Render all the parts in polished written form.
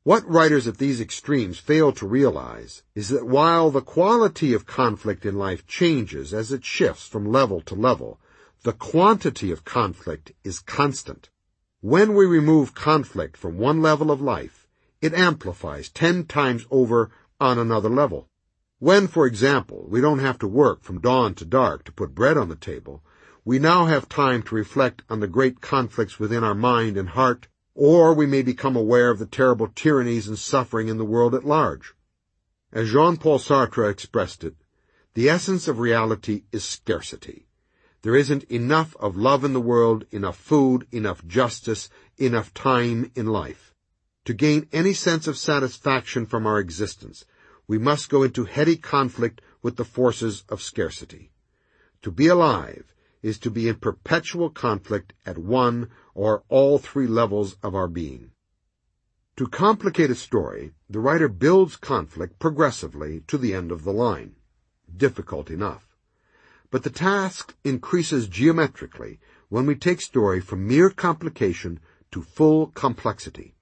What writers at these extremes fail to realize is that while the quality of conflict in life changes as it shifts from level to level, the quantity of conflict is constant. When we remove conflict from one level of life, it amplifies 10 times over on another level. When, for example, we don't have to work from dawn to dark to put bread on the table, we now have time to reflect on the great conflicts within our mind and heart, or we may become aware of the terrible tyrannies and suffering in the world at large. As Jean-Paul Sartre expressed it, the essence of reality is scarcity. There isn't enough of love in the world, enough food, enough justice, enough time in life. To gain any sense of satisfaction from our existence, we must go into heady conflict with the forces of scarcity. To be alive is to be in perpetual conflict at one or all 3 levels of our being. To complicate a story, the writer builds conflict progressively to the end of the line. Difficult enough. But the task increases geometrically when we take story from mere complication to full complexity.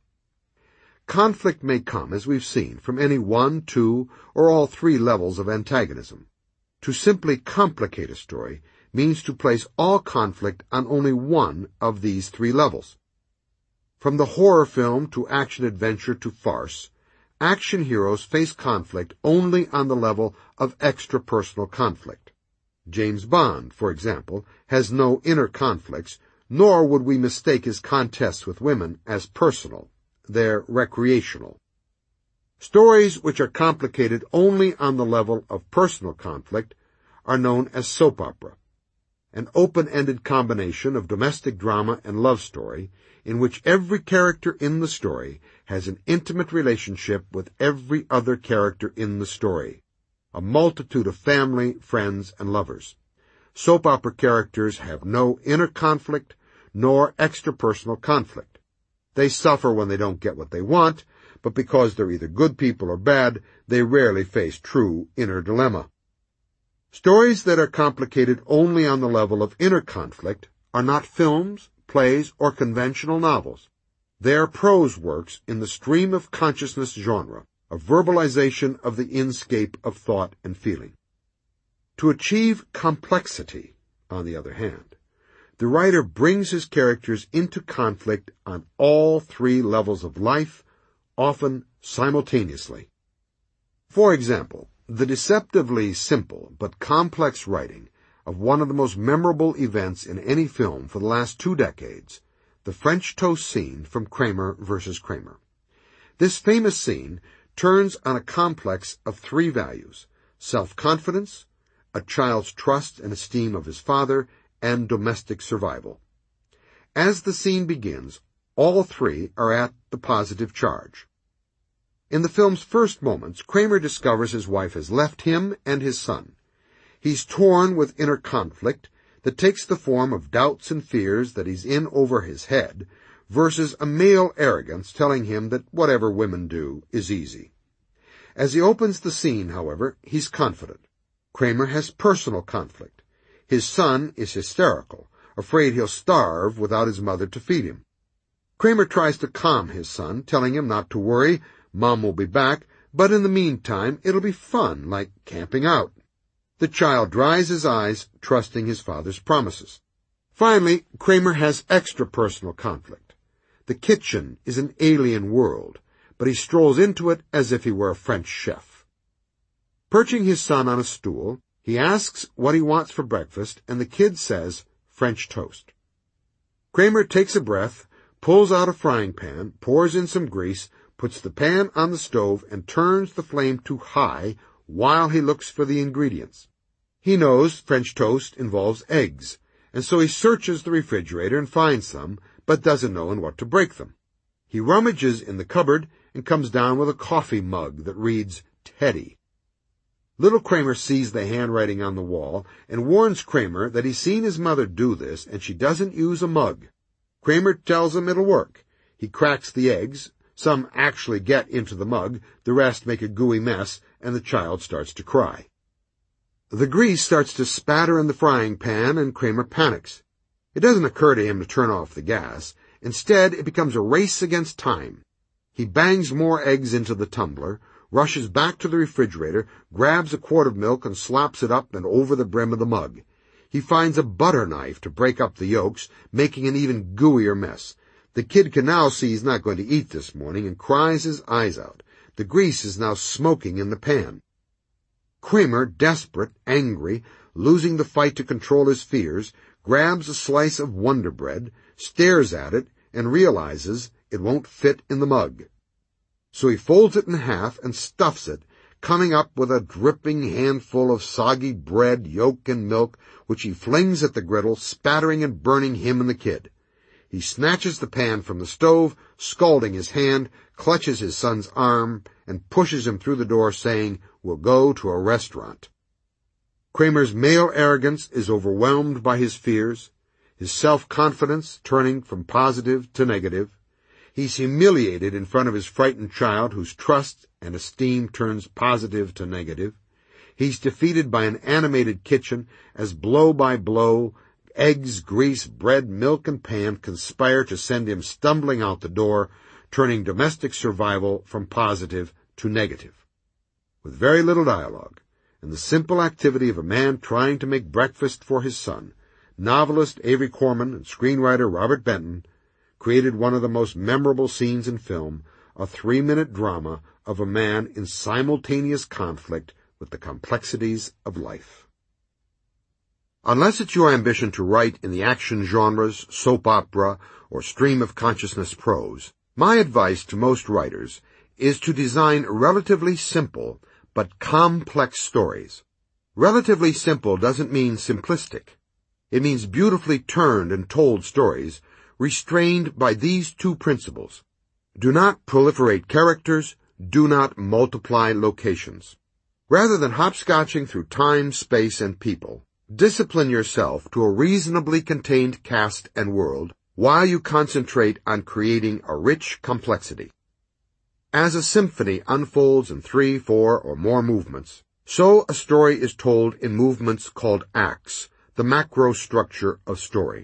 Conflict may come, as we've seen, from any 1, 2, or all 3 levels of antagonism. To simply complicate a story means to place all conflict on only one of these 3 levels. From the horror film to action-adventure to farce, action heroes face conflict only on the level of extrapersonal conflict. James Bond, for example, has no inner conflicts, nor would we mistake his contests with women as personal. They're recreational. Stories which are complicated only on the level of personal conflict are known as soap opera, an open-ended combination of domestic drama and love story in which every character in the story has an intimate relationship with every other character in the story, a multitude of family, friends, and lovers. Soap opera characters have no inner conflict nor extrapersonal conflict. They suffer when they don't get what they want, but because they're either good people or bad, they rarely face true inner dilemma. Stories that are complicated only on the level of inner conflict are not films, plays, or conventional novels. They are prose works in the stream of consciousness genre, a verbalization of the inscape of thought and feeling. To achieve complexity, on the other hand, the writer brings his characters into conflict on all 3 levels of life, often simultaneously. For example, the deceptively simple but complex writing of one of the most memorable events in any film for the last 2 decades, the French toast scene from Kramer vs. Kramer. This famous scene turns on a complex of 3 values: self-confidence, a child's trust and esteem of his father, and domestic survival. As the scene begins, all 3 are at the positive charge. In the film's first moments, Kramer discovers his wife has left him and his son. He's torn with inner conflict that takes the form of doubts and fears that he's in over his head versus a male arrogance telling him that whatever women do is easy. As he opens the scene, however, he's confident. Kramer has personal conflict. His son is hysterical, afraid he'll starve without his mother to feed him. Kramer tries to calm his son, telling him not to worry, Mom will be back, but in the meantime it'll be fun, like camping out. The child dries his eyes, trusting his father's promises. Finally, Kramer has extrapersonal conflict. The kitchen is an alien world, but he strolls into it as if he were a French chef. Perching his son on a stool, he asks what he wants for breakfast, and the kid says, French toast. Kramer takes a breath, pulls out a frying pan, pours in some grease, puts the pan on the stove, and turns the flame to high while he looks for the ingredients. He knows French toast involves eggs, and so he searches the refrigerator and finds some, but doesn't know in what to break them. He rummages in the cupboard and comes down with a coffee mug that reads, Teddy. Little Kramer sees the handwriting on the wall and warns Kramer that he's seen his mother do this and she doesn't use a mug. Kramer tells him it'll work. He cracks the eggs. Some actually get into the mug, the rest make a gooey mess, and the child starts to cry. The grease starts to spatter in the frying pan, and Kramer panics. It doesn't occur to him to turn off the gas. Instead, it becomes a race against time. He bangs more eggs into the tumbler, rushes back to the refrigerator, grabs a quart of milk and slops it up and over the brim of the mug. He finds a butter knife to break up the yolks, making an even gooier mess. The kid can now see he's not going to eat this morning and cries his eyes out. The grease is now smoking in the pan. Kramer, desperate, angry, losing the fight to control his fears, grabs a slice of Wonder Bread, stares at it, and realizes it won't fit in the mug. So he folds it in half and stuffs it, coming up with a dripping handful of soggy bread, yolk, and milk, which he flings at the griddle, spattering and burning him and the kid. He snatches the pan from the stove, scalding his hand, clutches his son's arm, and pushes him through the door, saying, "We'll go to a restaurant." Kramer's male arrogance is overwhelmed by his fears, his self-confidence turning from positive to negative. He's humiliated in front of his frightened child, whose trust and esteem turns positive to negative. He's defeated by an animated kitchen as blow by blow, eggs, grease, bread, milk, and pan conspire to send him stumbling out the door, turning domestic survival from positive to negative. With very little dialogue, and the simple activity of a man trying to make breakfast for his son, novelist Avery Corman and screenwriter Robert Benton created one of the most memorable scenes in film, a 3-minute drama of a man in simultaneous conflict with the complexities of life. Unless it's your ambition to write in the action genres, soap opera, or stream of consciousness prose, my advice to most writers is to design relatively simple but complex stories. Relatively simple doesn't mean simplistic. It means beautifully turned and told stories, restrained by these two principles. Do not proliferate characters, do not multiply locations. Rather than hopscotching through time, space, and people, discipline yourself to a reasonably contained cast and world while you concentrate on creating a rich complexity. As a symphony unfolds in 3, 4, or more movements, so a story is told in movements called acts, the macro structure of story.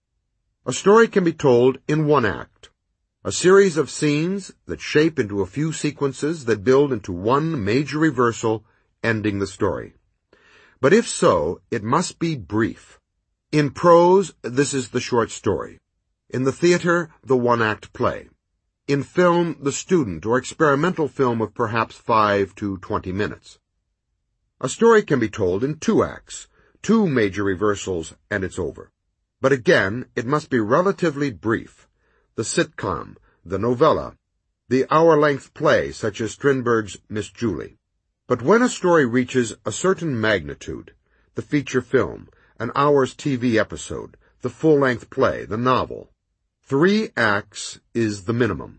A story can be told in one act, a series of scenes that shape into a few sequences that build into one major reversal, ending the story. But if so, it must be brief. In prose, this is the short story. In the theater, the one-act play. In film, the student or experimental film of perhaps 5 to 20 minutes. A story can be told in 2 acts, 2 major reversals, and it's over. But again, it must be relatively brief. The sitcom, the novella, the hour-length play such as Strindberg's Miss Julie. But when a story reaches a certain magnitude, the feature film, an hour's TV episode, the full-length play, the novel, 3 acts is the minimum.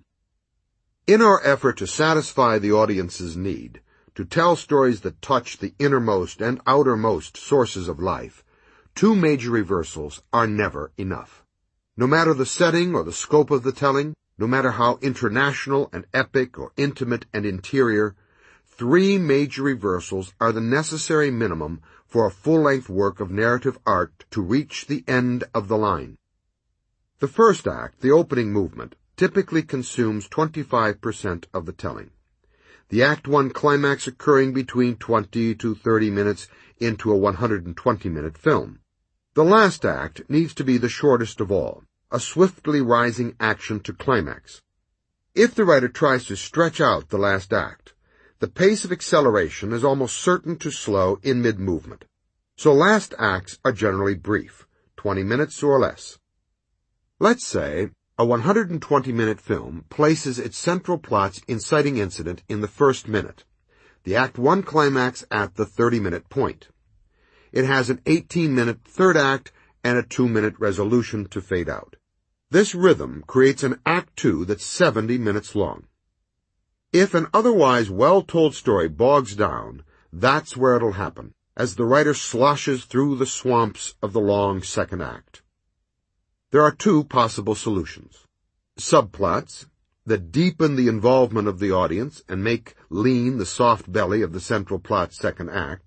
In our effort to satisfy the audience's need, to tell stories that touch the innermost and outermost sources of life, 2 major reversals are never enough. No matter the setting or the scope of the telling, no matter how international and epic or intimate and interior, 3 major reversals are the necessary minimum for a full-length work of narrative art to reach the end of the line. The first act, the opening movement, typically consumes 25% of the telling. The Act 1 climax occurring between 20 to 30 minutes into a 120-minute film. The last act needs to be the shortest of all, a swiftly rising action to climax. If the writer tries to stretch out the last act, the pace of acceleration is almost certain to slow in mid-movement. So last acts are generally brief, 20 minutes or less. Let's say a 120-minute film places its central plot's inciting incident in the first minute, the Act 1 climax at the 30-minute point. It has an 18-minute third act and a 2-minute resolution to fade out. This rhythm creates an Act 2 that's 70 minutes long. If an otherwise well-told story bogs down, that's where it'll happen, as the writer sloshes through the swamps of the long second act. There are 2 possible solutions. Subplots that deepen the involvement of the audience and make lean the soft belly of the central plot's second act,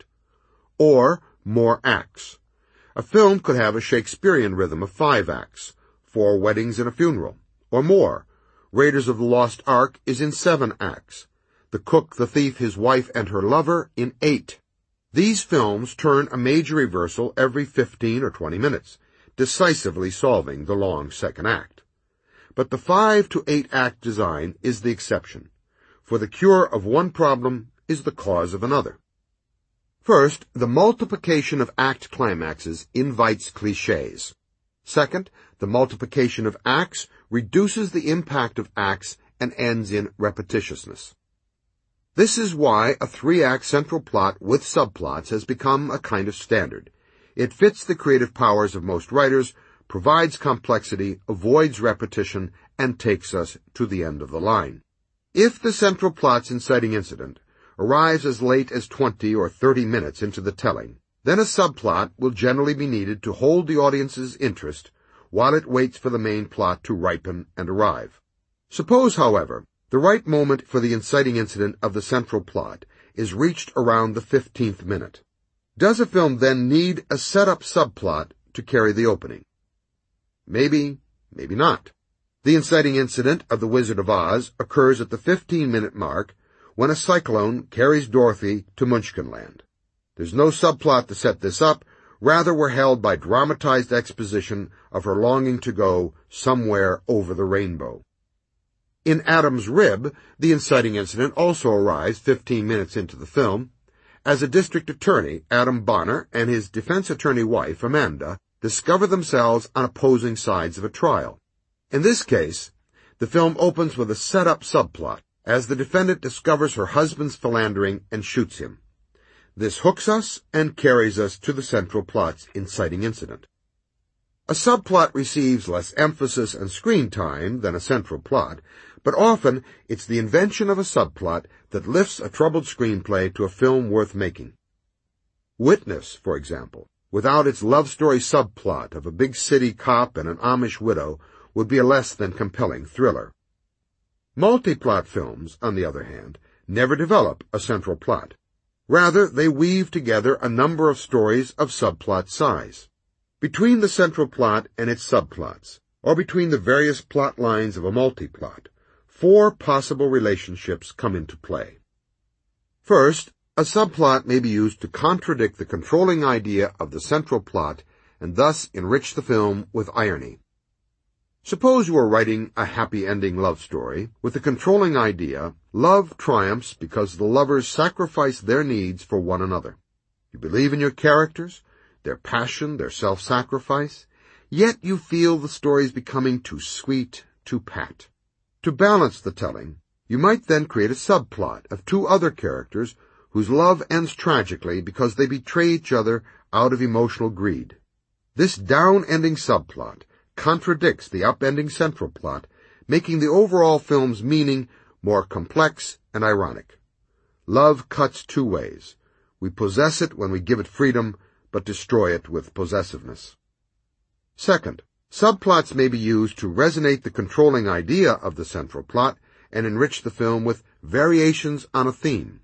or more acts. A film could have a Shakespearean rhythm of 5 acts, 4 weddings and a funeral, or more, Raiders of the Lost Ark is in 7 acts. The Cook, the Thief, His Wife, and Her Lover in 8. These films turn a major reversal every 15 or 20 minutes, decisively solving the long second act. But the 5 to 8 act design is the exception, for the cure of one problem is the cause of another. First, the multiplication of act climaxes invites cliches. Second, the multiplication of acts reduces the impact of acts and ends in repetitiousness. This is why a 3-act central plot with subplots has become a kind of standard. It fits the creative powers of most writers, provides complexity, avoids repetition, and takes us to the end of the line. If the central plot's inciting incident arrives as late as 20 or 30 minutes into the telling, then a subplot will generally be needed to hold the audience's interest while it waits for the main plot to ripen and arrive. Suppose, however, the right moment for the inciting incident of the central plot is reached around the 15th minute. Does a film then need a set-up subplot to carry the opening? Maybe, maybe not. The inciting incident of The Wizard of Oz occurs at the 15-minute mark when a cyclone carries Dorothy to Munchkinland. There's no subplot to set this up, rather we're held by dramatized exposition of her longing to go somewhere over the rainbow. In Adam's Rib, the inciting incident also arrives 15 minutes into the film. As a district attorney, Adam Bonner and his defense attorney wife, Amanda, discover themselves on opposing sides of a trial. In this case, the film opens with a set-up subplot, as the defendant discovers her husband's philandering and shoots him. This hooks us and carries us to the central plot's inciting incident. A subplot receives less emphasis and screen time than a central plot, but often it's the invention of a subplot that lifts a troubled screenplay to a film worth making. Witness, for example, without its love story subplot of a big city cop and an Amish widow, would be a less than compelling thriller. Multi-plot films, on the other hand, never develop a central plot. Rather, they weave together a number of stories of subplot size. Between the central plot and its subplots, or between the various plot lines of a multi-plot, 4 possible relationships come into play. First, a subplot may be used to contradict the controlling idea of the central plot and thus enrich the film with irony. Suppose you are writing a happy-ending love story with the controlling idea, love triumphs because the lovers sacrifice their needs for one another. You believe in your characters, their passion, their self-sacrifice, yet you feel the story is becoming too sweet, too pat. To balance the telling, you might then create a subplot of 2 other characters whose love ends tragically because they betray each other out of emotional greed. This down-ending subplot contradicts the up-ending central plot, making the overall film's meaning more complex and ironic. Love cuts 2 ways. We possess it when we give it freedom, but destroy it with possessiveness. Second, subplots may be used to resonate the controlling idea of the central plot and enrich the film with variations on a theme.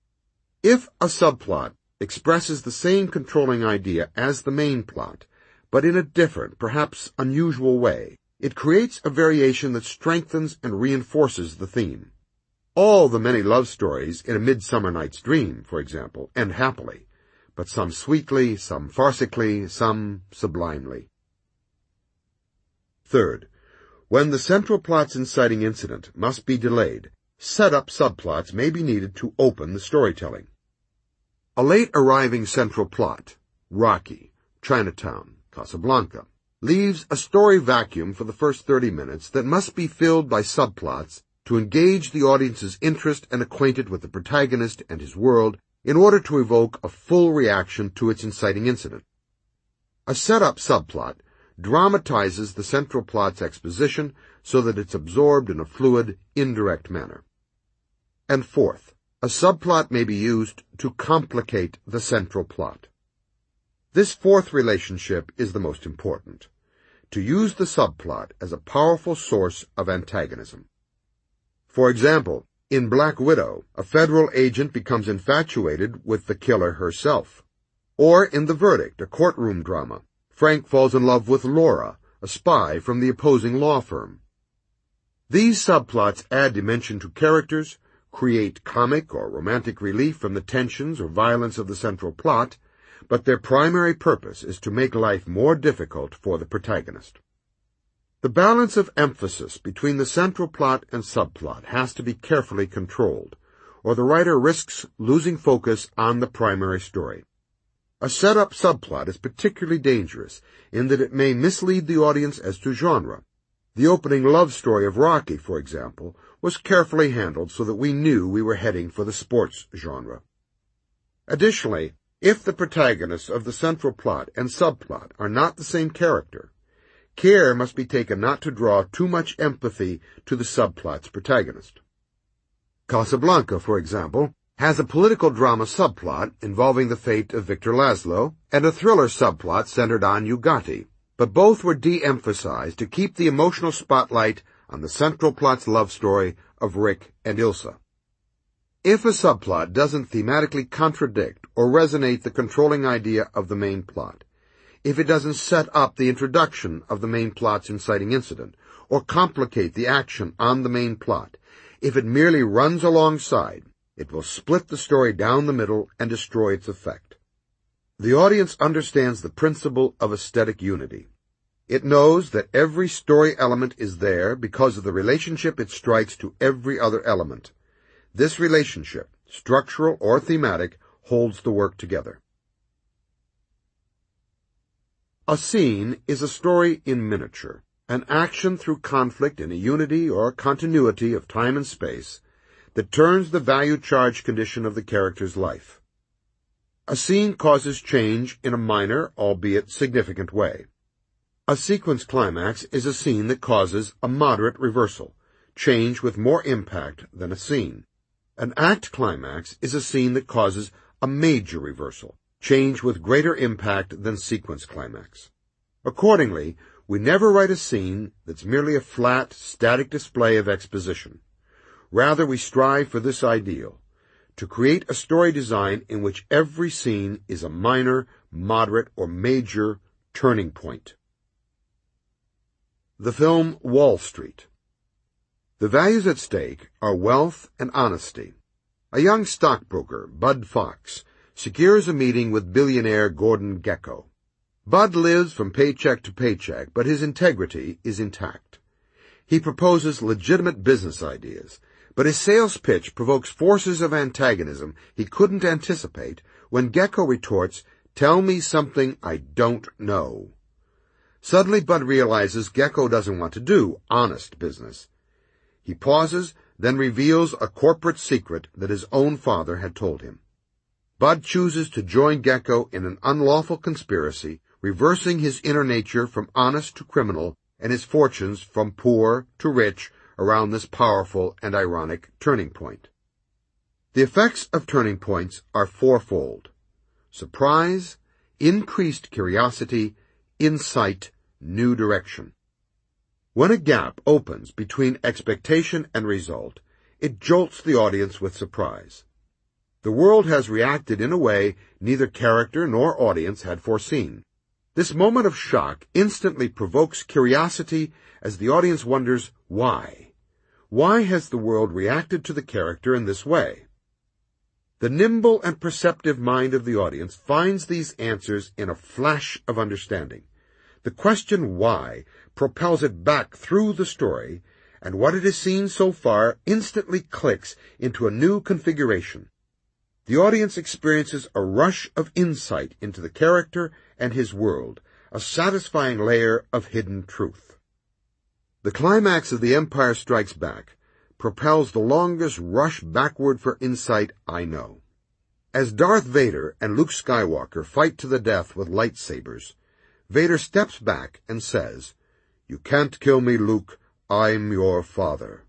If a subplot expresses the same controlling idea as the main plot, but in a different, perhaps unusual way, it creates a variation that strengthens and reinforces the theme. All the many love stories in A Midsummer Night's Dream, for example, end happily, but some sweetly, some farcically, some sublimely. Third, when the central plot's inciting incident must be delayed, set-up subplots may be needed to open the storytelling. A late-arriving central plot, Rocky, Chinatown, Casablanca, leaves a story vacuum for the first 30 minutes that must be filled by subplots to engage the audience's interest and acquainted with the protagonist and his world in order to evoke a full reaction to its inciting incident. A set-up subplot dramatizes the central plot's exposition so that it's absorbed in a fluid, indirect manner. And fourth, a subplot may be used to complicate the central plot. This fourth relationship is the most important, to use the subplot as a powerful source of antagonism. For example, in Black Widow, a federal agent becomes infatuated with the killer herself. Or in The Verdict, a courtroom drama, Frank falls in love with Laura, a spy from the opposing law firm. These subplots add dimension to characters, create comic or romantic relief from the tensions or violence of the central plot, but their primary purpose is to make life more difficult for the protagonist. The balance of emphasis between the central plot and subplot has to be carefully controlled, or the writer risks losing focus on the primary story. A set-up subplot is particularly dangerous in that it may mislead the audience as to genre. The opening love story of Rocky, for example, was carefully handled so that we knew we were heading for the sports genre. Additionally, if the protagonists of the central plot and subplot are not the same character, care must be taken not to draw too much empathy to the subplot's protagonist. Casablanca, for example, has a political drama subplot involving the fate of Victor Laszlo and a thriller subplot centered on Ugarte, but both were de-emphasized to keep the emotional spotlight on the central plot's love story of Rick and Ilsa. If a subplot doesn't thematically contradict or resonate the controlling idea of the main plot, if it doesn't set up the introduction of the main plot's inciting incident, or complicate the action on the main plot, if it merely runs alongside, it will split the story down the middle and destroy its effect. The audience understands the principle of aesthetic unity. It knows that every story element is there because of the relationship it strikes to every other element. This relationship, structural or thematic, holds the work together. A scene is a story in miniature, an action through conflict in a unity or continuity of time and space that turns the value-charge condition of the character's life. A scene causes change in a minor, albeit significant way. A sequence climax is a scene that causes a moderate reversal, change with more impact than a scene. An act climax is a scene that causes a major reversal, change with greater impact than sequence climax. Accordingly, we never write a scene that's merely a flat, static display of exposition. Rather, we strive for this ideal, to create a story design in which every scene is a minor, moderate, or major turning point. The film Wall Street. The values at stake are wealth and honesty. A young stockbroker, Bud Fox, secures a meeting with billionaire Gordon Gekko. Bud lives from paycheck to paycheck, but his integrity is intact. He proposes legitimate business ideas, but his sales pitch provokes forces of antagonism he couldn't anticipate when Gekko retorts, "Tell me something I don't know." Suddenly Bud realizes Gekko doesn't want to do honest business. He pauses, then reveals a corporate secret that his own father had told him. Bud chooses to join Gekko in an unlawful conspiracy, reversing his inner nature from honest to criminal and his fortunes from poor to rich around this powerful and ironic turning point. The effects of turning points are fourfold: surprise, increased curiosity, insight, new direction. When a gap opens between expectation and result, it jolts the audience with surprise. The world has reacted in a way neither character nor audience had foreseen. This moment of shock instantly provokes curiosity as the audience wonders why. Why has the world reacted to the character in this way? The nimble and perceptive mind of the audience finds these answers in a flash of understanding. The question why propels it back through the story, and what it has seen so far instantly clicks into a new configuration. The audience experiences a rush of insight into the character and his world, a satisfying layer of hidden truth. The climax of The Empire Strikes Back propels the longest rush backward for insight I know. As Darth Vader and Luke Skywalker fight to the death with lightsabers, Vader steps back and says, "You can't kill me, Luke. I'm your father."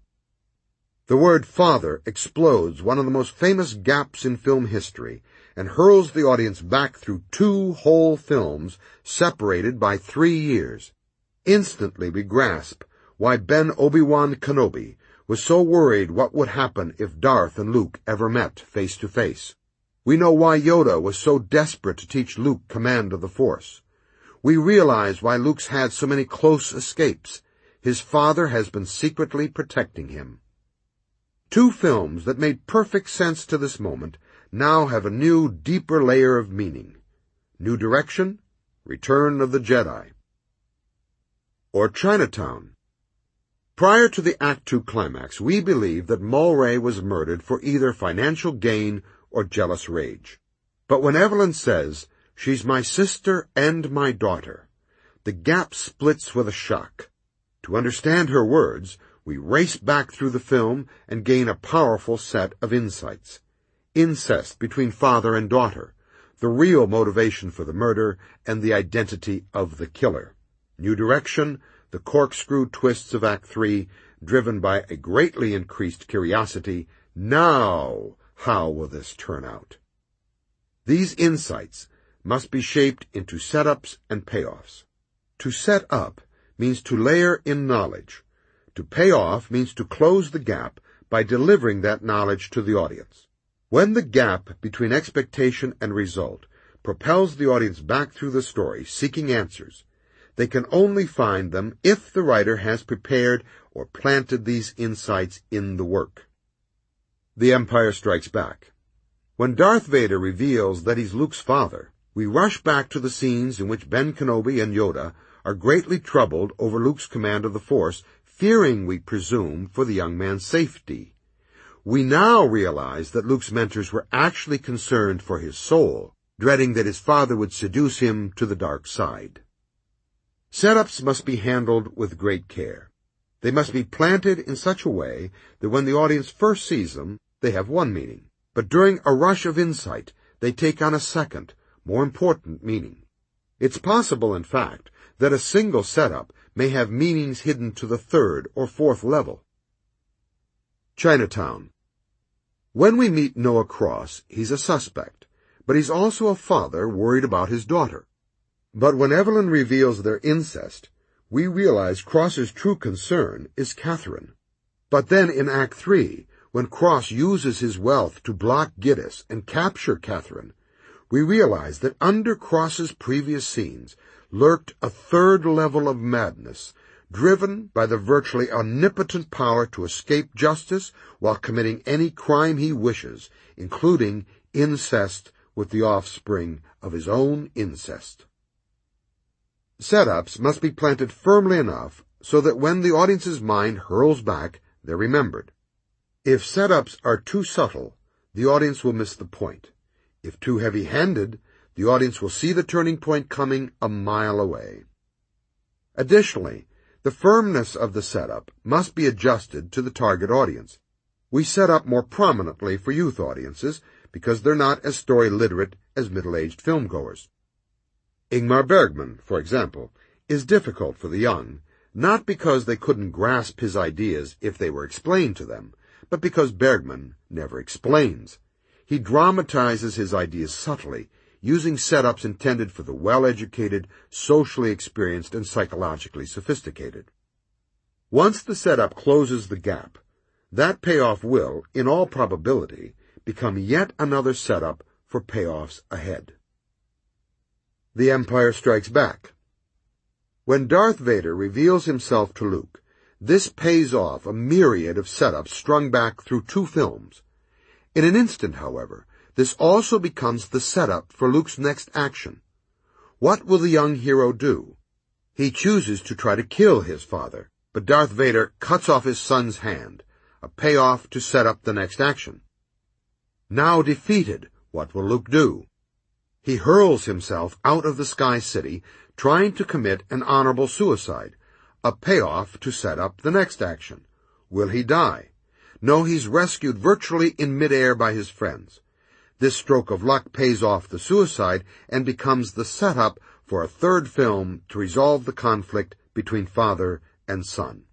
The word father explodes one of the most famous gaps in film history and hurls the audience back through 2 whole films separated by 3 years. Instantly we grasp why Ben Obi-Wan Kenobi was so worried what would happen if Darth and Luke ever met face to face. We know why Yoda was so desperate to teach Luke command of the Force. We realize why Luke's had so many close escapes. His father has been secretly protecting him. Two films that made perfect sense to this moment now have a new, deeper layer of meaning. New Direction, Return of the Jedi. Or Chinatown. Prior to the Act II climax, we believed that Mulray was murdered for either financial gain or jealous rage. But when Evelyn says, "She's my sister and my daughter," the gap splits with a shock. To understand her words, we race back through the film and gain a powerful set of insights. Incest between father and daughter, the real motivation for the murder, and the identity of the killer. New Direction, the corkscrew twists of Act III, driven by a greatly increased curiosity. Now, how will this turn out? These insights must be shaped into setups and payoffs. To set up means to layer in knowledge. To pay off means to close the gap by delivering that knowledge to the audience. When the gap between expectation and result propels the audience back through the story seeking answers, they can only find them if the writer has prepared or planted these insights in the work. The Empire Strikes Back. When Darth Vader reveals that he's Luke's father, we rush back to the scenes in which Ben Kenobi and Yoda are greatly troubled over Luke's command of the Force, fearing, we presume, for the young man's safety. We now realize that Luke's mentors were actually concerned for his soul, dreading that his father would seduce him to the dark side. Setups must be handled with great care. They must be planted in such a way that when the audience first sees them, they have one meaning. But during a rush of insight, they take on a second, more important meaning. It's possible, in fact, that a single setup may have meanings hidden to the third or fourth level. Chinatown. When we meet Noah Cross, he's a suspect, but he's also a father worried about his daughter. But when Evelyn reveals their incest, we realize Cross's true concern is Catherine. But then in Act III, when Cross uses his wealth to block Giddis and capture Catherine, we realize that under Cross's previous scenes lurked a third level of madness, driven by the virtually omnipotent power to escape justice while committing any crime he wishes, including incest with the offspring of his own incest. Setups must be planted firmly enough so that when the audience's mind hurls back, they're remembered. If setups are too subtle, the audience will miss the point. If too heavy-handed, the audience will see the turning point coming a mile away. Additionally, the firmness of the setup must be adjusted to the target audience. We set up more prominently for youth audiences because they're not as story-literate as middle-aged filmgoers. Ingmar Bergman, for example, is difficult for the young, not because they couldn't grasp his ideas if they were explained to them, but because Bergman never explains. He dramatizes his ideas subtly, using setups intended for the well-educated, socially experienced, and psychologically sophisticated. Once the setup closes the gap, that payoff will, in all probability, become yet another setup for payoffs ahead. The Empire Strikes Back. When Darth Vader reveals himself to Luke, this pays off a myriad of setups strung back through two films. In an instant, however, this also becomes the setup for Luke's next action. What will the young hero do? He chooses to try to kill his father, but Darth Vader cuts off his son's hand, a payoff to set up the next action. Now defeated, what will Luke do? He hurls himself out of the Sky City, trying to commit an honorable suicide, a payoff to set up the next action. Will he die? No, he's rescued virtually in midair by his friends. This stroke of luck pays off the suicide and becomes the setup for a third film to resolve the conflict between father and son.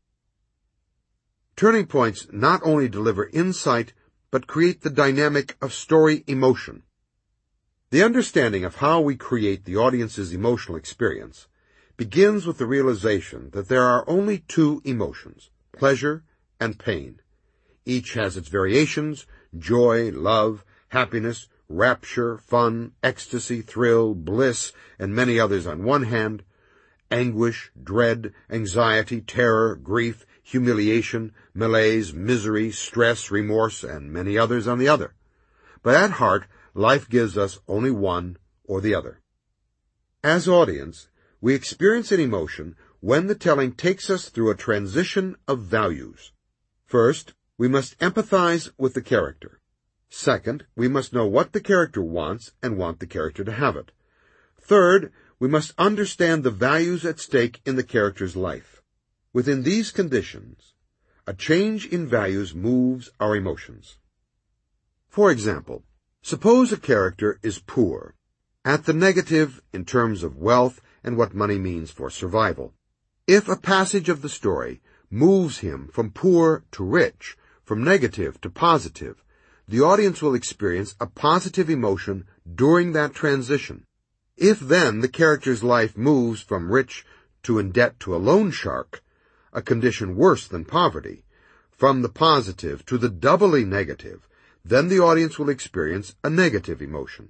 Turning points not only deliver insight, but create the dynamic of story emotion. The understanding of how we create the audience's emotional experience begins with the realization that there are only two emotions, pleasure and pain. Each has its variations, joy, love, happiness, rapture, fun, ecstasy, thrill, bliss, and many others on one hand, anguish, dread, anxiety, terror, grief, humiliation, malaise, misery, stress, remorse, and many others on the other. But at heart, life gives us only one or the other. As audience, we experience an emotion when the telling takes us through a transition of values. First, we must empathize with the character. Second, we must know what the character wants and want the character to have it. Third, we must understand the values at stake in the character's life. Within these conditions, a change in values moves our emotions. For example, suppose a character is poor, at the negative in terms of wealth and what money means for survival. If a passage of the story moves him from poor to rich, from negative to positive, the audience will experience a positive emotion during that transition. If then the character's life moves from rich to in debt to a loan shark, a condition worse than poverty, from the positive to the doubly negative, then the audience will experience a negative emotion.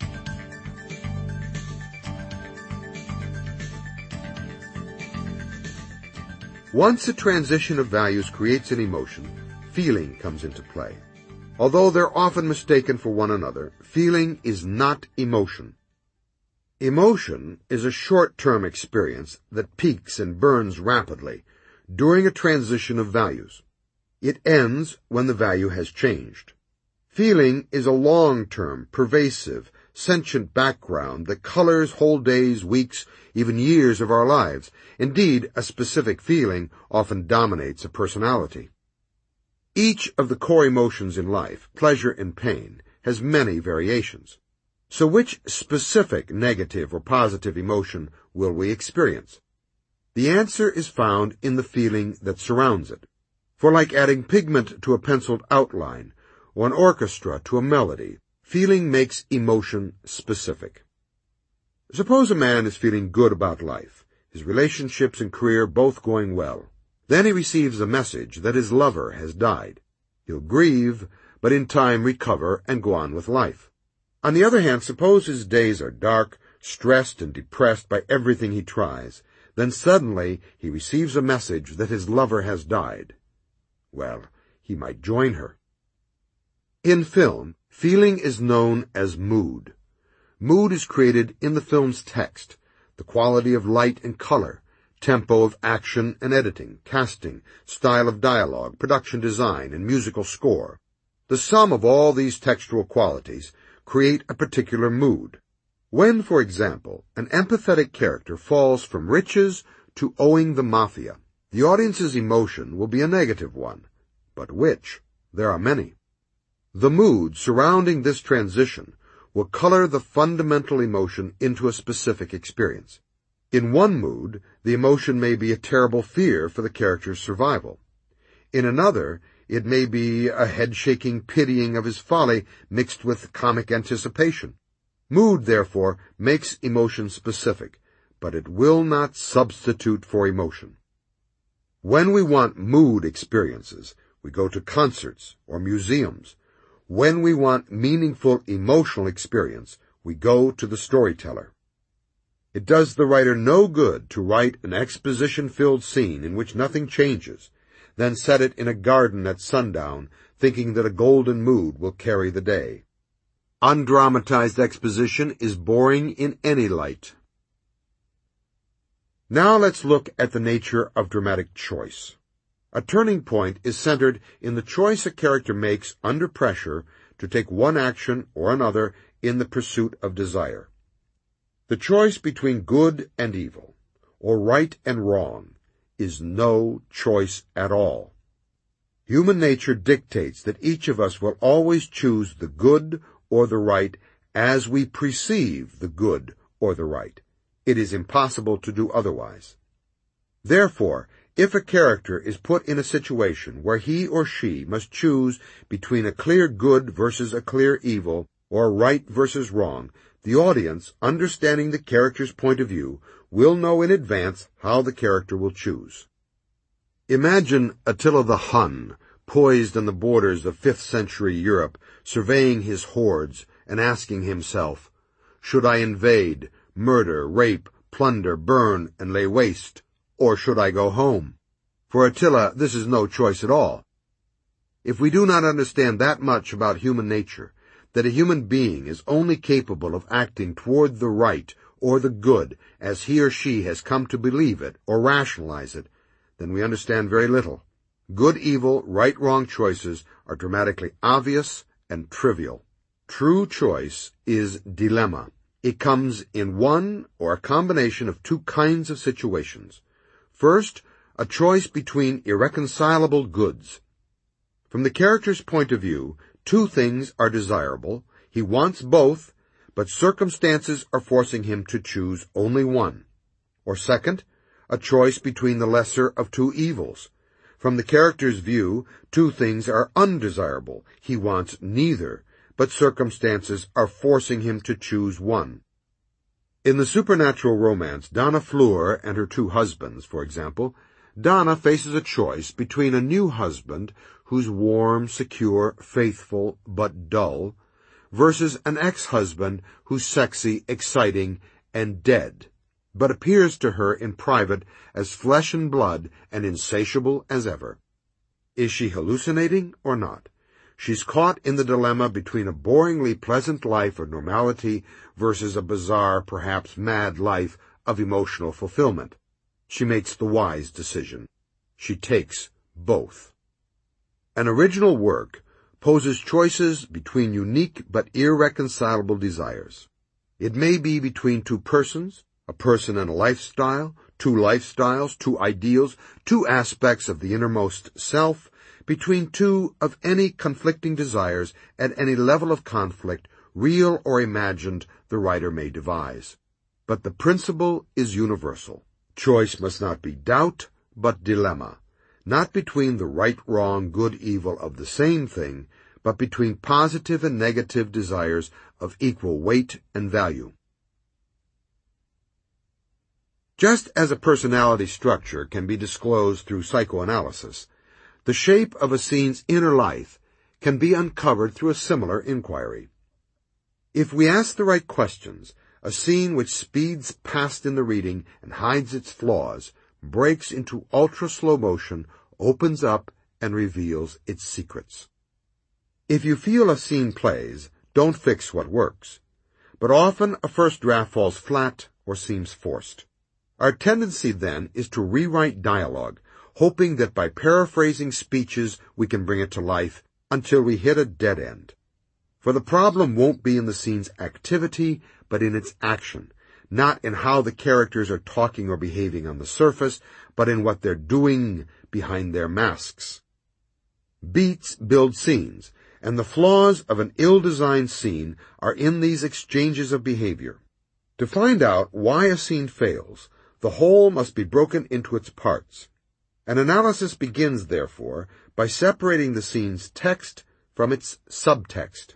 Once a transition of values creates an emotion, feeling comes into play. Although they're often mistaken for one another, feeling is not emotion. Emotion is a short-term experience that peaks and burns rapidly during a transition of values. It ends when the value has changed. Feeling is a long-term, pervasive, sentient background that colors whole days, weeks, even years of our lives. Indeed, a specific feeling often dominates a personality. Each of the core emotions in life, pleasure and pain, has many variations. So which specific negative or positive emotion will we experience? The answer is found in the feeling that surrounds it. For like adding pigment to a penciled outline, or an orchestra to a melody, feeling makes emotion specific. Suppose a man is feeling good about life, his relationships and career both going well. Then he receives a message that his lover has died. He'll grieve, but in time recover and go on with life. On the other hand, suppose his days are dark, stressed and depressed by everything he tries. Then suddenly he receives a message that his lover has died. Well, he might join her. In film, feeling is known as mood. Mood is created in the film's text, the quality of light and color, tempo of action and editing, casting, style of dialogue, production design, and musical score. The sum of all these textual qualities create a particular mood. When, for example, an empathetic character falls from riches to owing the mafia, the audience's emotion will be a negative one. But which? There are many. The mood surrounding this transition will color the fundamental emotion into a specific experience. In one mood, the emotion may be a terrible fear for the character's survival. In another, it may be a head-shaking pitying of his folly mixed with comic anticipation. Mood, therefore, makes emotion specific, but it will not substitute for emotion. When we want mood experiences, we go to concerts or museums. When we want meaningful emotional experience, we go to the storyteller. It does the writer no good to write an exposition-filled scene in which nothing changes, then set it in a garden at sundown, thinking that a golden mood will carry the day. Undramatized exposition is boring in any light. Now let's look at the nature of dramatic choice. A turning point is centered in the choice a character makes under pressure to take one action or another in the pursuit of desire. The choice between good and evil, or right and wrong, is no choice at all. Human nature dictates that each of us will always choose the good or the right as we perceive the good or the right. It is impossible to do otherwise. Therefore, if a character is put in a situation where he or she must choose between a clear good versus a clear evil, or right versus wrong, the audience, understanding the character's point of view, will know in advance how the character will choose. Imagine Attila the Hun, poised on the borders of 5th century Europe, surveying his hordes and asking himself, should I invade, murder, rape, plunder, burn, and lay waste, or should I go home? For Attila, this is no choice at all. If we do not understand that much about human nature, that a human being is only capable of acting toward the right or the good as he or she has come to believe it or rationalize it, then we understand very little. Good, evil, right, wrong choices are dramatically obvious and trivial. True choice is dilemma. It comes in one or a combination of two kinds of situations. First, a choice between irreconcilable goods. From the character's point of view, two things are desirable. He wants both, but circumstances are forcing him to choose only one. Or second, a choice between the lesser of two evils. From the character's view, two things are undesirable. He wants neither, but circumstances are forcing him to choose one. In the supernatural romance Donna Fleur and Her Two Husbands, for example, Donna faces a choice between a new husband who's warm, secure, faithful, but dull, versus an ex-husband who's sexy, exciting, and dead, but appears to her in private as flesh and blood and insatiable as ever. Is she hallucinating or not? She's caught in the dilemma between a boringly pleasant life of normality versus a bizarre, perhaps mad life of emotional fulfillment. She makes the wise decision. She takes both. An original work poses choices between unique but irreconcilable desires. It may be between two persons, a person and a lifestyle, two lifestyles, two ideals, two aspects of the innermost self, between two of any conflicting desires at any level of conflict, real or imagined, the writer may devise. But the principle is universal. Choice must not be doubt, but dilemma, not between the right, wrong, good, evil of the same thing, but between positive and negative desires of equal weight and value. Just as a personality structure can be disclosed through psychoanalysis, the shape of a scene's inner life can be uncovered through a similar inquiry. If we ask the right questions, a scene which speeds past in the reading and hides its flaws, breaks into ultra-slow motion, opens up, and reveals its secrets. If you feel a scene plays, don't fix what works. But often a first draft falls flat or seems forced. Our tendency then is to rewrite dialogue, hoping that by paraphrasing speeches we can bring it to life until we hit a dead end. For the problem won't be in the scene's activity, but in its action, not in how the characters are talking or behaving on the surface, but in what they're doing behind their masks. Beats build scenes, and the flaws of an ill-designed scene are in these exchanges of behavior. To find out why a scene fails, the whole must be broken into its parts. An analysis begins, therefore, by separating the scene's text from its subtext.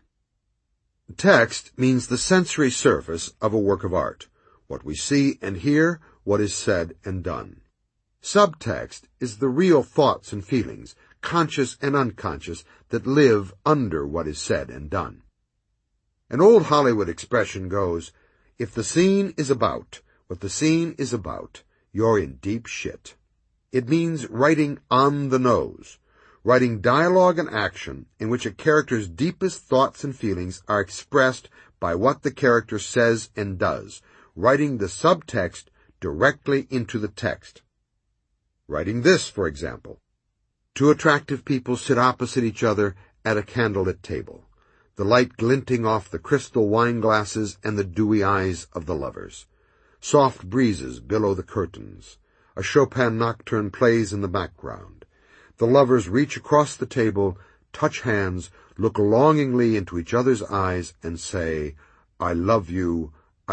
Text means the sensory surface of a work of art, what we see and hear, what is said and done. Subtext is the real thoughts and feelings, conscious and unconscious, that live under what is said and done. An old Hollywood expression goes, if the scene is about what the scene is about, you're in deep shit. It means writing on the nose, writing dialogue and action in which a character's deepest thoughts and feelings are expressed by what the character says and does, writing the subtext directly into the text. Writing this, for example. Two attractive people sit opposite each other at a candlelit table, the light glinting off the crystal wine glasses and the dewy eyes of the lovers. Soft breezes billow the curtains. A Chopin nocturne plays in the background. The lovers reach across the table, touch hands, look longingly into each other's eyes, and say, I love you,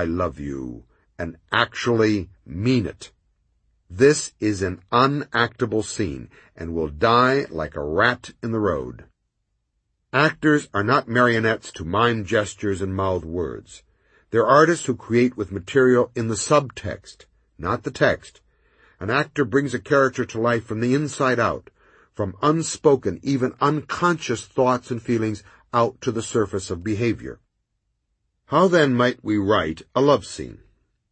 and actually mean it. This is an unactable scene, and will die like a rat in the road. Actors are not marionettes to mime gestures and mouth words. They're artists who create with material in the subtext, not the text. An actor brings a character to life from the inside out, from unspoken, even unconscious thoughts and feelings out to the surface of behavior. How then might we write a love scene?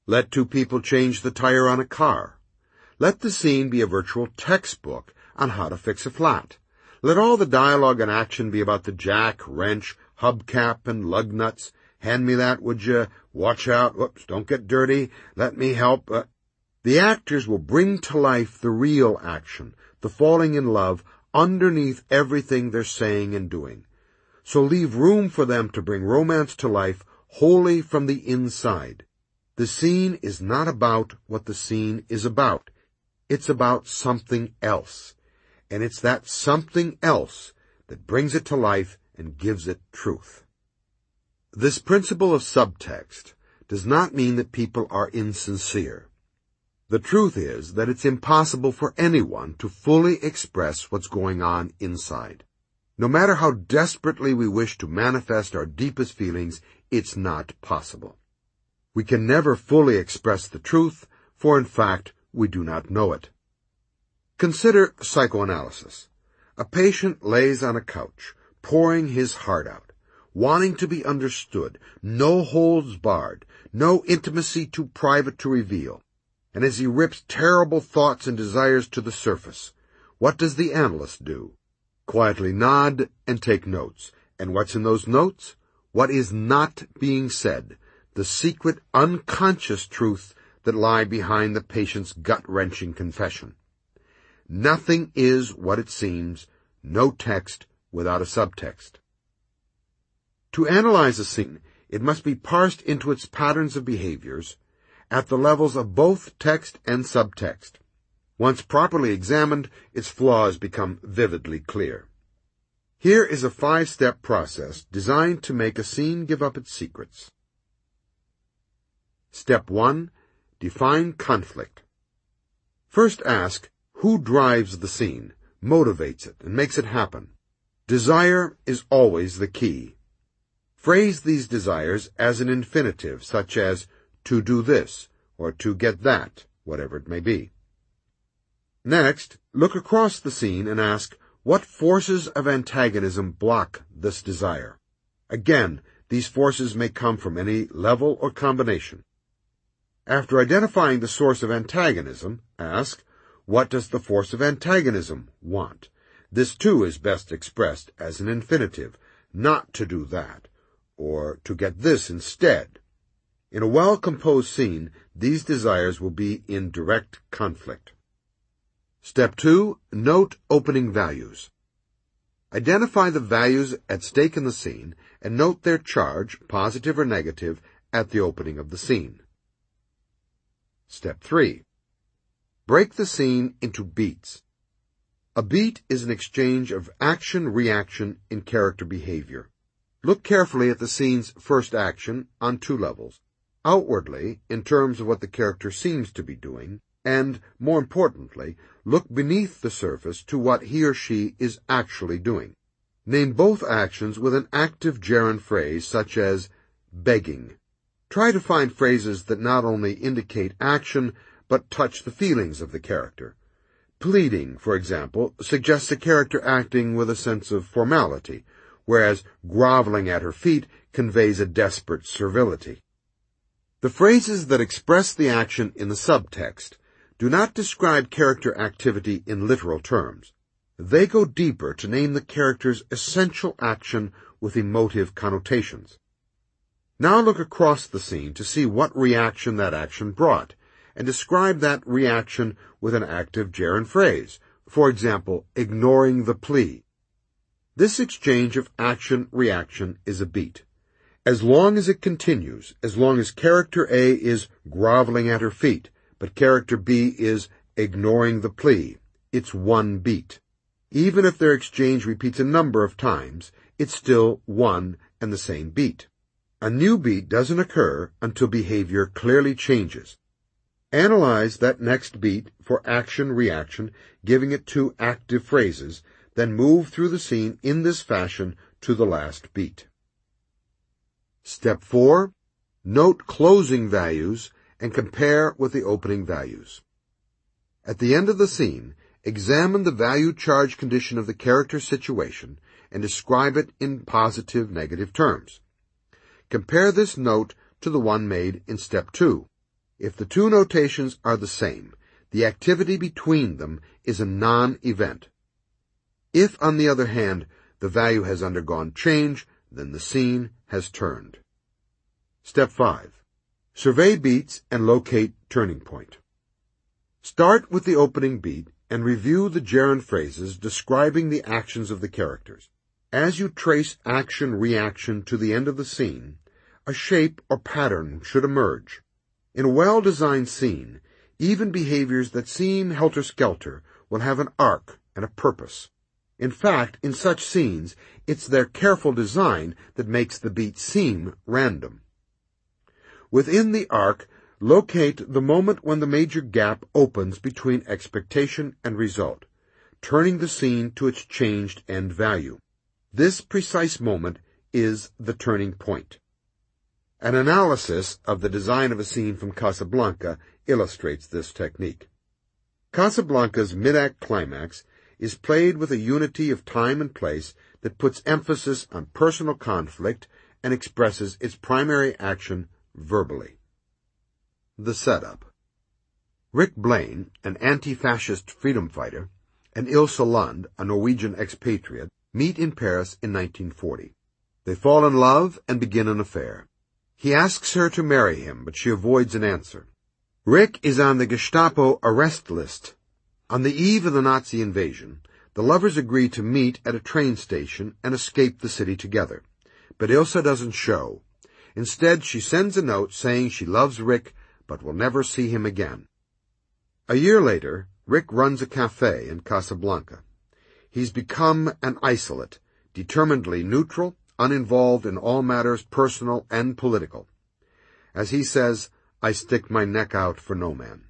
Let two people change the tire on a car. Let the scene be a virtual textbook on how to fix a flat. Let all the dialogue and action be about the jack, wrench, hubcap, and lug nuts. Hand me that, would you? Watch out. Whoops, don't get dirty. Let me help. The actors will bring to life the real action, the falling in love, underneath everything they're saying and doing. So leave room for them to bring romance to life wholly from the inside. The scene is not about what the scene is about. It's about something else. And it's that something else that brings it to life and gives it truth. This principle of subtext does not mean that people are insincere. The truth is that it's impossible for anyone to fully express what's going on inside. No matter how desperately we wish to manifest our deepest feelings, it's not possible. We can never fully express the truth, for in fact, we do not know it. Consider psychoanalysis. A patient lays on a couch, pouring his heart out, wanting to be understood, no holds barred, no intimacy too private to reveal. And as he rips terrible thoughts and desires to the surface, what does the analyst do? Quietly nod and take notes. And what's in those notes? What is not being said, the secret unconscious truth that lie behind the patient's gut-wrenching confession. Nothing is what it seems, no text without a subtext. To analyze a scene, it must be parsed into its patterns of behaviors at the levels of both text and subtext. Once properly examined, its flaws become vividly clear. Here is a 5-step process designed to make a scene give up its secrets. Step 1. Define conflict. First ask, who drives the scene, motivates it, and makes it happen? Desire is always the key. Phrase these desires as an infinitive, such as to do this, or to get that, whatever it may be. Next, look across the scene and ask, what forces of antagonism block this desire? Again, these forces may come from any level or combination. After identifying the source of antagonism, ask, what does the force of antagonism want? This too is best expressed as an infinitive, not to do that, or to get this instead. In a well-composed scene, these desires will be in direct conflict. Step 2. Note opening values. Identify the values at stake in the scene and note their charge, positive or negative, at the opening of the scene. Step 3. Break the scene into beats. A beat is an exchange of action-reaction in character behavior. Look carefully at the scene's first action on 2 levels. Outwardly, in terms of what the character seems to be doing, and, more importantly, look beneath the surface to what he or she is actually doing. Name both actions with an active gerund phrase such as begging. Try to find phrases that not only indicate action, but touch the feelings of the character. Pleading, for example, suggests a character acting with a sense of formality, whereas groveling at her feet conveys a desperate servility. The phrases that express the action in the subtext do not describe character activity in literal terms. They go deeper to name the character's essential action with emotive connotations. Now look across the scene to see what reaction that action brought, and describe that reaction with an active gerund phrase, for example, ignoring the plea. This exchange of action-reaction is a beat. As long as it continues, as long as character A is groveling at her feet, but character B is ignoring the plea, it's one beat. Even if their exchange repeats a number of times, it's still one and the same beat. A new beat doesn't occur until behavior clearly changes. Analyze that next beat for action-reaction, giving it 2 active phrases, then move through the scene in this fashion to the last beat. Step 4. Note closing values and compare with the opening values. At the end of the scene, examine the value charge condition of the character situation and describe it in positive, negative terms. Compare this note to the one made in Step 2. If the two notations are the same, the activity between them is a non-event. If, on the other hand, the value has undergone change, then the scene has turned. Step 5. Survey beats and locate turning point. Start with the opening beat and review the gerund phrases describing the actions of the characters. As you trace action-reaction to the end of the scene, a shape or pattern should emerge. In a well-designed scene, even behaviors that seem helter-skelter will have an arc and a purpose. In fact, in such scenes, it's their careful design that makes the beat seem random. Within the arc, locate the moment when the major gap opens between expectation and result, turning the scene to its changed end value. This precise moment is the turning point. An analysis of the design of a scene from Casablanca illustrates this technique. Casablanca's mid-act climax is played with a unity of time and place that puts emphasis on personal conflict and expresses its primary action verbally. The setup. Rick Blaine, an anti-fascist freedom fighter, and Ilse Lund, a Norwegian expatriate, meet in Paris in 1940. They fall in love and begin an affair. He asks her to marry him, but she avoids an answer. Rick is on the Gestapo arrest list. On the eve of the Nazi invasion, the lovers agree to meet at a train station and escape the city together. But Ilse doesn't show. Instead, she sends a note saying she loves Rick, but will never see him again. A year later, Rick runs a cafe in Casablanca. He's become an isolate, determinedly neutral, uninvolved in all matters personal and political. As he says, I stick my neck out for no man.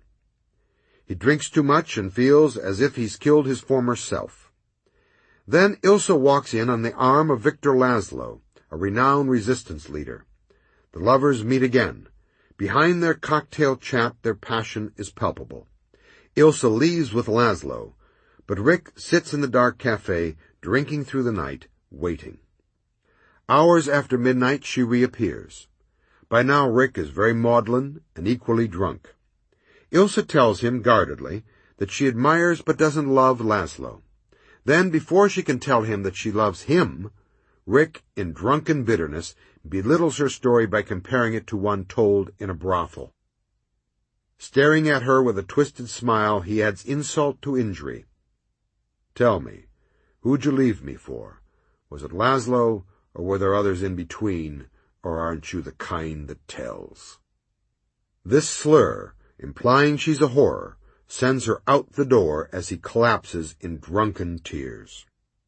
He drinks too much and feels as if he's killed his former self. Then Ilse walks in on the arm of Victor Laszlo, a renowned resistance leader. The lovers meet again. Behind their cocktail chat, their passion is palpable. Ilse leaves with Laszlo, but Rick sits in the dark cafe, drinking through the night, waiting. Hours after midnight, she reappears. By now, Rick is very maudlin and equally drunk. Ilse tells him guardedly that she admires but doesn't love Laszlo. Then, before she can tell him that she loves him, Rick, in drunken bitterness, belittles her story by comparing it to one told in a brothel. Staring at her with a twisted smile, he adds insult to injury. Tell me, who'd you leave me for? Was it Laszlo, or were there others in between, or aren't you the kind that tells? This slur, implying she's a whore, sends her out the door as he collapses in drunken tears.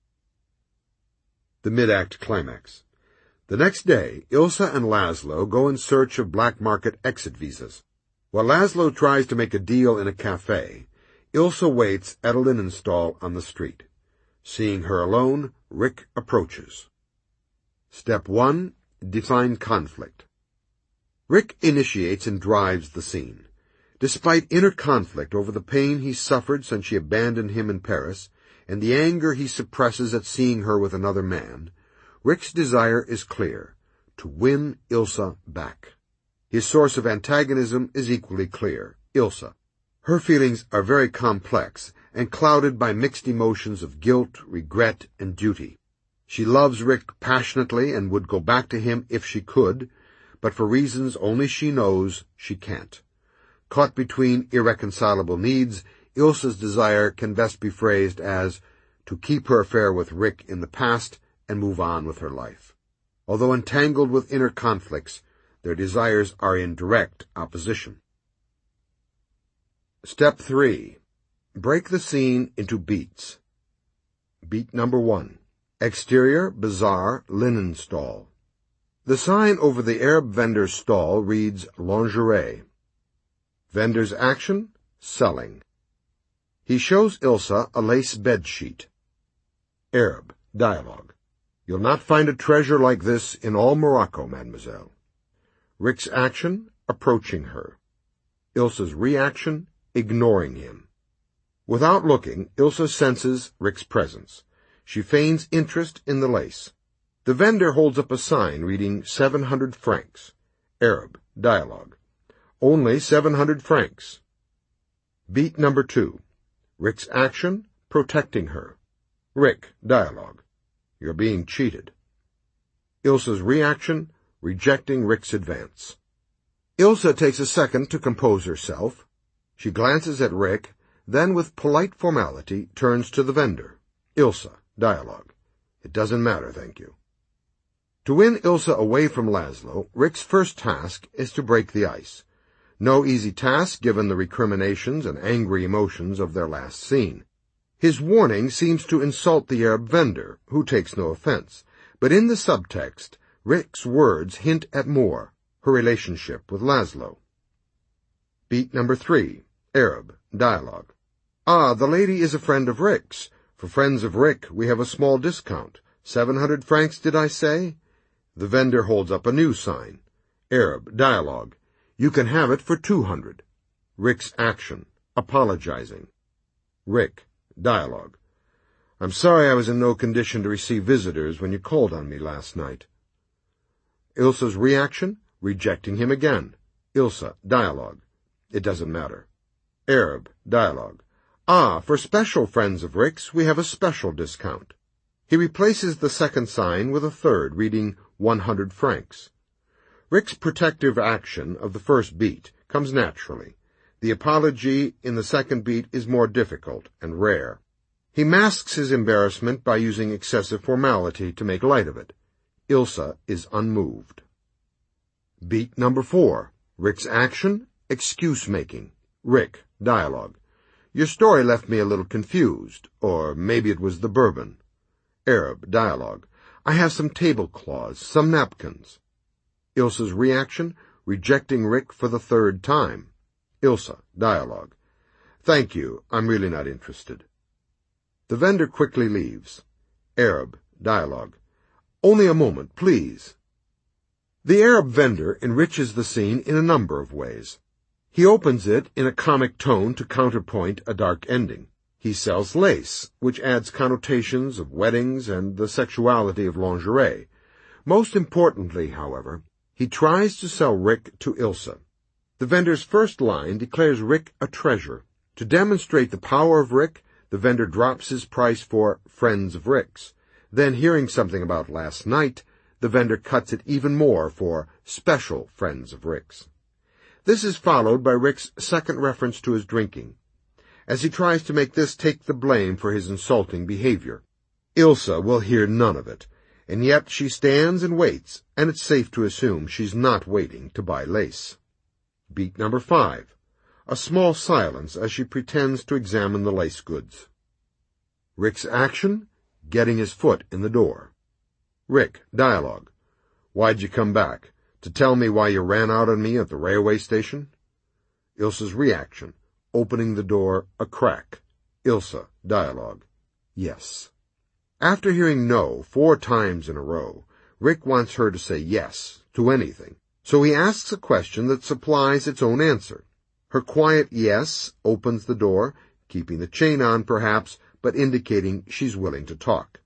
The mid-act climax. The next day, Ilse and Laszlo go in search of black-market exit visas. While Laszlo tries to make a deal in a cafe, Ilse waits at a linen stall on the street. Seeing her alone, Rick approaches. Step 1. Define conflict. Rick initiates and drives the scene. Despite inner conflict over the pain he suffered since she abandoned him in Paris, and the anger he suppresses at seeing her with another man, Rick's desire is clear, to win Ilse back. His source of antagonism is equally clear, Ilse. Her feelings are very complex and clouded by mixed emotions of guilt, regret, and duty. She loves Rick passionately and would go back to him if she could, but for reasons only she knows, she can't. Caught between irreconcilable needs, Ilse's desire can best be phrased as to keep her affair with Rick in the past and move on with her life. Although entangled with inner conflicts, their desires are in direct opposition. Step 3. Break the scene into beats. Beat number 1. Exterior, bazaar, linen stall. The sign over the Arab vendor's stall reads lingerie. Vendor's action, selling. He shows Ilse a lace bedsheet. Arab, dialogue. You'll not find a treasure like this in all Morocco, mademoiselle. Rick's action, approaching her. Ilse's reaction, ignoring him. Without looking, Ilse senses Rick's presence. She feigns interest in the lace. The vendor holds up a sign reading 700 francs. Arab, dialogue. Only 700 francs. Beat number 2. Rick's action, protecting her. Rick, dialogue. You're being cheated. Ilsa's reaction, rejecting Rick's advance. Ilsa takes a second to compose herself. She glances at Rick, then with polite formality turns to the vendor. Ilsa, dialogue. It doesn't matter, thank you. To win Ilsa away from Laszlo, Rick's first task is to break the ice. No easy task given the recriminations and angry emotions of their last scene. His warning seems to insult the Arab vendor, who takes no offense, but in the subtext, Rick's words hint at more, her relationship with Laszlo. Beat number 3, Arab, dialogue. Ah, the lady is a friend of Rick's. For friends of Rick, we have a small discount. 700 francs, did I say? The vendor holds up a new sign. Arab, dialogue. You can have it for 200. Rick's action, apologizing. Rick, dialogue. I'm sorry I was in no condition to receive visitors when you called on me last night. Ilsa's reaction, rejecting him again. Ilsa, dialogue. It doesn't matter. Arab, dialogue. Ah, for special friends of Rick's, we have a special discount. He replaces the second sign with a third, reading 100 francs. Rick's protective action of the first beat comes naturally. The apology in the second beat is more difficult and rare. He masks his embarrassment by using excessive formality to make light of it. Ilsa is unmoved. Beat number 4. Rick's action, excuse-making. Rick, dialogue. Your story left me a little confused, or maybe it was the bourbon. Arab, dialogue. I have some tablecloths, some napkins. Ilsa's reaction, rejecting Rick for the third time. Ilsa, dialogue. Thank you, I'm really not interested. The vendor quickly leaves. Arab, dialogue. Only a moment, please. The Arab vendor enriches the scene in a number of ways. He opens it in a comic tone to counterpoint a dark ending. He sells lace, which adds connotations of weddings and the sexuality of lingerie. Most importantly, however, he tries to sell Rick to Ilsa. The vendor's first line declares Rick a treasure. To demonstrate the power of Rick, the vendor drops his price for friends of Rick's. Then, hearing something about last night, the vendor cuts it even more for special friends of Rick's. This is followed by Rick's second reference to his drinking, as he tries to make this take the blame for his insulting behavior. Ilsa will hear none of it, and yet she stands and waits, and it's safe to assume she's not waiting to buy lace. Beat number 5. A small silence as she pretends to examine the lace goods. Rick's action, getting his foot in the door. Rick, dialogue. Why'd you come back? To tell me why you ran out on me at the railway station? Ilsa's reaction, opening the door a crack. Ilsa, dialogue. Yes. After hearing no 4 times in a row, Rick wants her to say yes to anything, so he asks a question that supplies its own answer. Her quiet yes opens the door, keeping the chain on perhaps, but indicating she's willing to talk.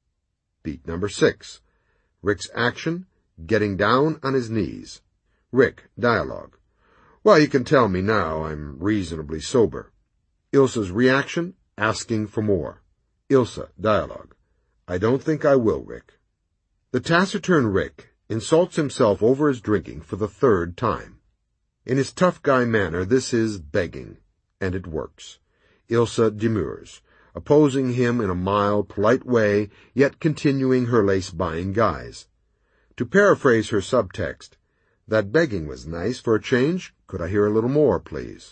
Beat number 6. Rick's action, getting down on his knees. Rick, dialogue. Well, you can tell me now I'm reasonably sober. Ilsa's reaction, asking for more. Ilsa, dialogue. I don't think I will, Rick. The taciturn Rick insults himself over his drinking for the 3rd time. In his tough guy manner, this is begging, and it works. Ilsa demurs, opposing him in a mild, polite way, yet continuing her lace-buying guise. To paraphrase her subtext, that begging was nice for a change. Could I hear a little more, please?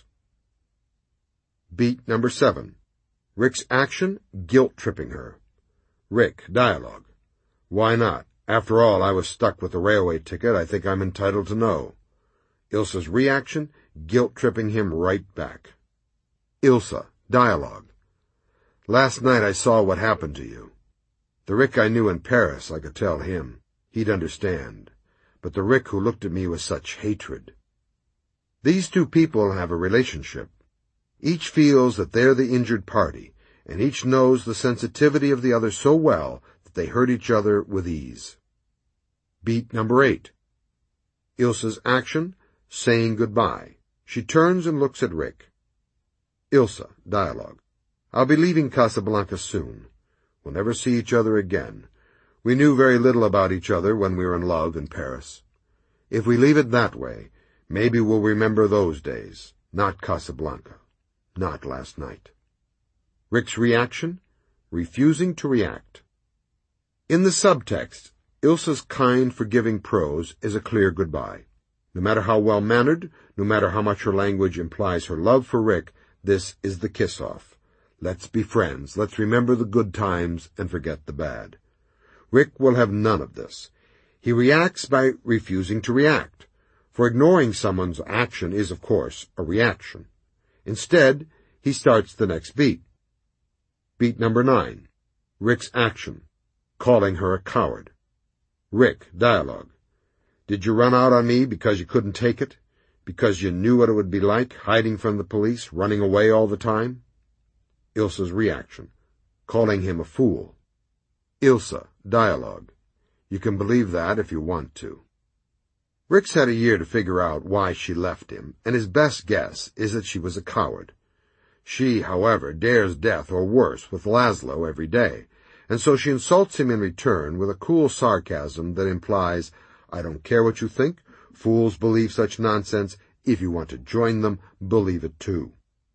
Beat number 7. Rick's action, guilt-tripping her. Rick, dialogue. Why not? After all, I was stuck with the railway ticket. I think I'm entitled to know. Ilsa's reaction, guilt-tripping him right back. Ilsa, dialogue. Last night I saw what happened to you. The Rick I knew in Paris, I could tell him. He'd understand. But the Rick who looked at me with such hatred. These 2 people have a relationship. Each feels that they're the injured party, and each knows the sensitivity of the other so well that they hurt each other with ease. Beat number 8. Ilsa's action, saying goodbye. She turns and looks at Rick. Ilsa, dialogue. I'll be leaving Casablanca soon. We'll never see each other again. We knew very little about each other when we were in love in Paris. If we leave it that way, maybe we'll remember those days, not Casablanca, not last night. Rick's reaction? Refusing to react. In the subtext, Ilsa's kind, forgiving prose is a clear goodbye. No matter how well-mannered, no matter how much her language implies her love for Rick, this is the kiss-off. Let's be friends, let's remember the good times and forget the bad. Rick will have none of this. He reacts by refusing to react, for ignoring someone's action is, of course, a reaction. Instead, he starts the next beat. Beat number 9. Rick's action, calling her a coward. Rick, dialogue. Did you run out on me because you couldn't take it? Because you knew what it would be like, hiding from the police, running away all the time? Ilsa's reaction, calling him a fool. Ilsa, dialogue. You can believe that if you want to. Rick's had a year to figure out why she left him, and his best guess is that she was a coward. She, however, dares death or worse with Laszlo every day, and so she insults him in return with a cool sarcasm that implies, I don't care what you think, fools believe such nonsense, if you want to join them, believe it too.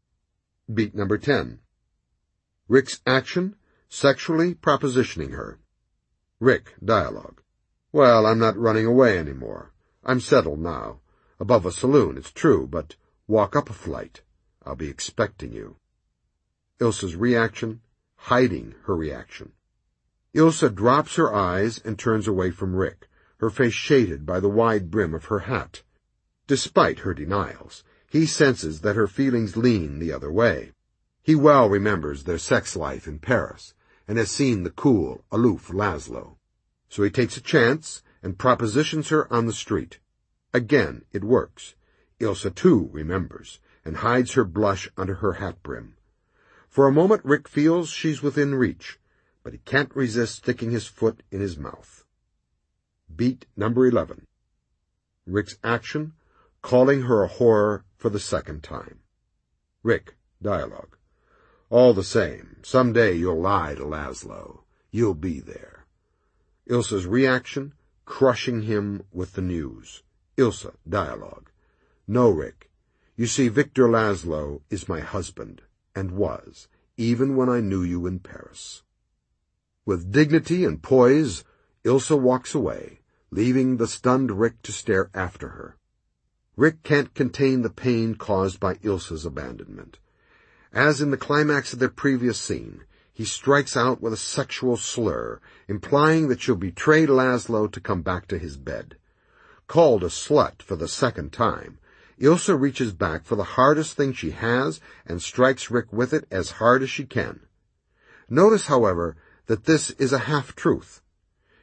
Beat number 10. Rick's action, sexually propositioning her. Rick, dialogue. Well, I'm not running away anymore. I'm settled now. Above a saloon, it's true, but walk up a flight. I'll be expecting you. Ilsa's reaction, hiding her reaction. Ilsa drops her eyes and turns away from Rick, her face shaded by the wide brim of her hat. Despite her denials, he senses that her feelings lean the other way. He well remembers their sex life in Paris, and has seen the cool, aloof Laszlo. So he takes a chance and propositions her on the street. Again, it works. Ilsa, too, remembers, and hides her blush under her hat brim. For a moment Rick feels she's within reach, but he can't resist sticking his foot in his mouth. Beat number 11. Rick's action, calling her a horror for the second time. Rick, dialogue. All the same, someday you'll lie to Laszlo. You'll be there. Ilsa's reaction, crushing him with the news. Ilsa, dialogue. No, Rick. You see, Victor Laszlo is my husband, and was, even when I knew you in Paris. With dignity and poise, Ilsa walks away, leaving the stunned Rick to stare after her. Rick can't contain the pain caused by Ilsa's abandonment. As in the climax of their previous scene, he strikes out with a sexual slur, implying that she'll betray Laszlo to come back to his bed. Called a slut for the second time, Ilsa reaches back for the hardest thing she has and strikes Rick with it as hard as she can. Notice, however, that this is a half-truth.